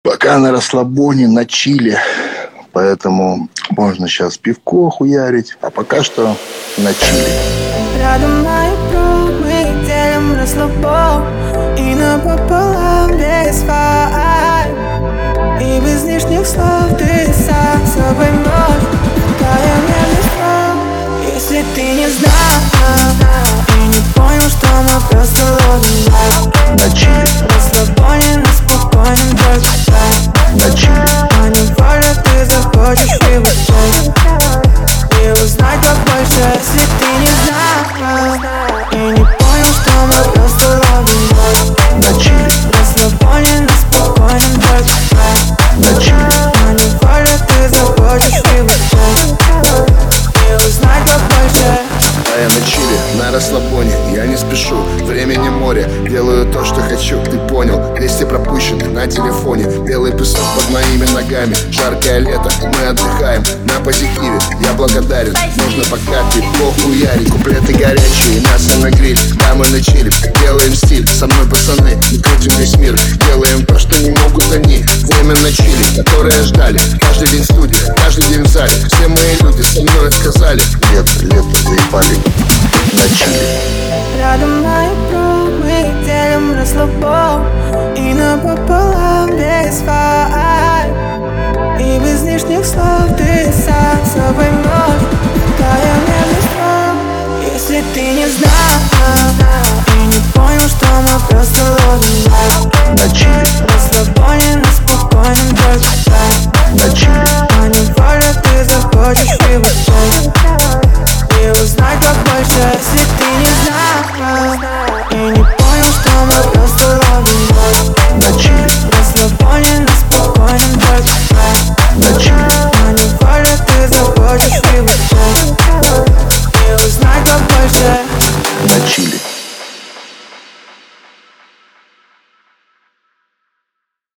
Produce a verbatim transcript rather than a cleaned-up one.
Пока на расслабоне, на чиле. Поэтому можно сейчас пивко хуярить. А пока что на чиле. Рядом на икру мы делим расслабон. И напополам без вайб. И без лишних слов ты сам собой можешь. Тая нежность слов. Если ты не знал и не понял, что мы просто ловим вайб. На чиле. Расслабоне на спокойном только вайб. На чиле. А неволя ты захочешь его часть. И узнать побольше, если ты не знал и не понял, что мы просто ловим вайб. На чиле. Расслабоне на спокойном только вайб. На чиле. А неволя ты захочешь его часть. И узнать побольше. А я на чиле, на расслабоне, я не спешу. Времени море, делаю то, что хочу. Ты понял, двести пропущенных на телефоне. Белый песок под моими ногами. Жаркое лето, мы отдыхаем на позитиве. Я благодарен, можно пока пивко хуярить. Куплеты горячие, мясо на гриль. Да, мы на чиле, делаем стиль. Со мной пацаны, мы крутим весь мир. Делаем то, что не могут они. Время на чиле, которое ждали. Каждый день в студии, каждый день в зале. Все мои люди со мной сказали: Лето, лето, заебали. На чиле. Рядом на икру мы делим расслабон. И напополам без вайб. И без лишних слов ты сам собой можешь. Тая нежность слов. Если ты не знал и не понял, что мы просто ловим вайб. На чиле.